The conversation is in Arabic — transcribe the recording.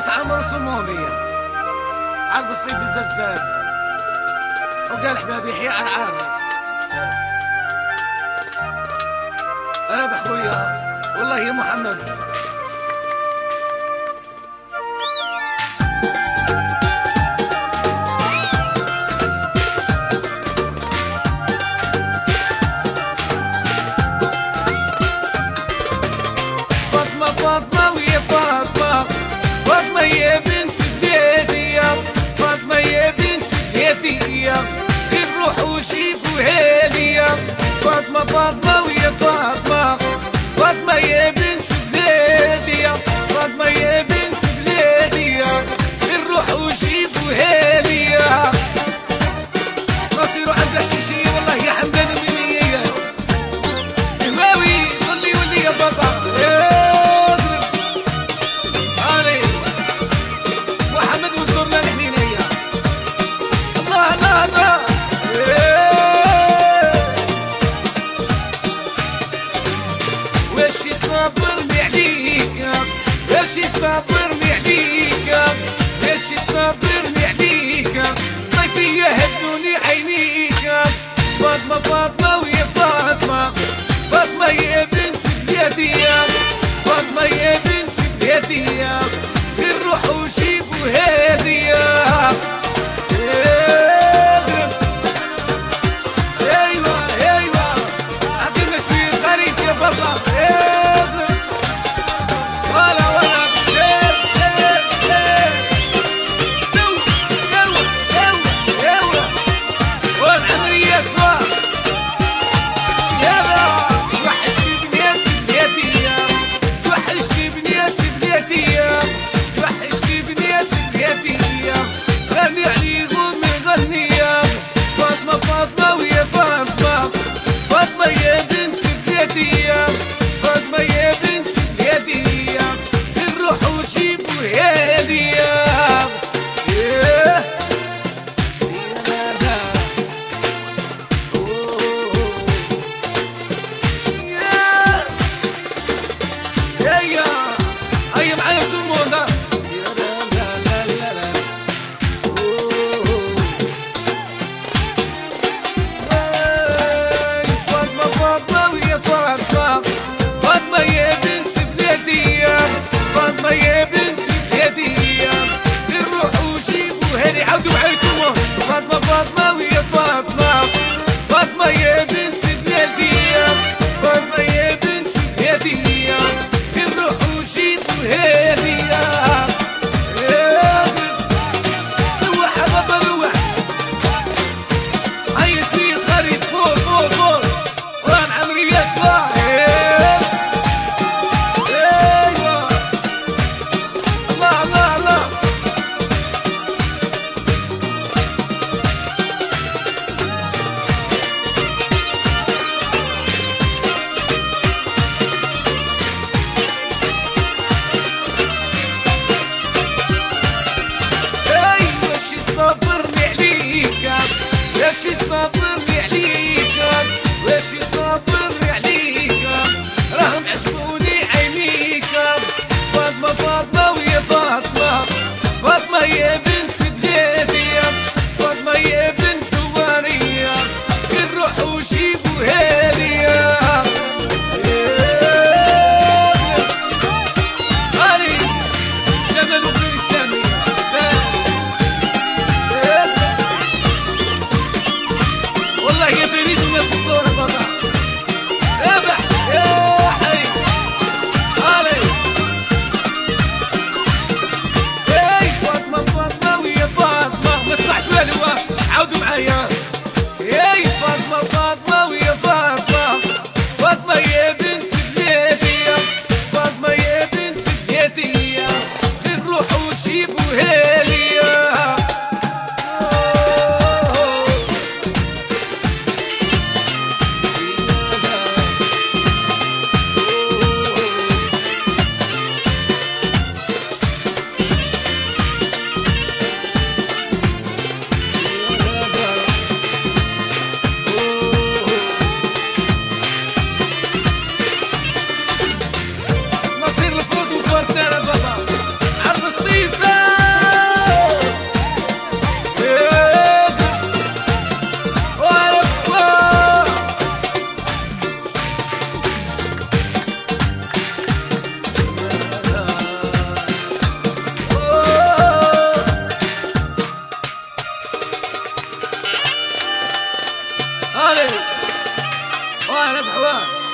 راس عمرو المومية عرب الصيف بزاف وقال حبابي يحيى عرعاري انا بخويا والله يا محمد. فاطمة ويا فاطمة يا بنت بلادي، فاطمة يا بنت بلادي غير روح وشيف وهادية. فاطمة ويا فاطمة يا بنت بلادي، فاطمة يا بنت بلادي غير روح وشيف وهادية. نصيرو عند الشيشي والله يا حمدان منية هواوي ولي يا بابا صابرني عليك ماشي صابرني عليك ماشي صابرني عليك صيفية هدوني عينيك. فاطمة ويا فاطمة يا بنت بلادي، فاطمة يا بنت بلادي غير روح وشيف وهادية. عطينا شوية غريب يا بابا بحوان بحوان